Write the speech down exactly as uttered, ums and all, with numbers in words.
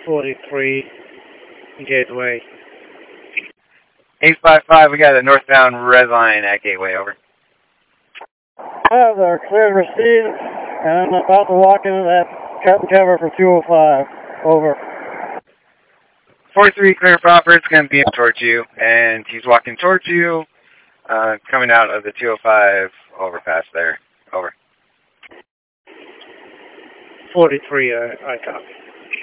forty-three, Gateway. eight five five, we got a northbound red line at Gateway, over. Have their cleared received, and I'm about to walk into that cut and cover for two oh five, over. four three, clear proper, it's going to be towards you, and he's walking towards you, uh, coming out of the two oh five overpass there, over. forty-three, I, I copy.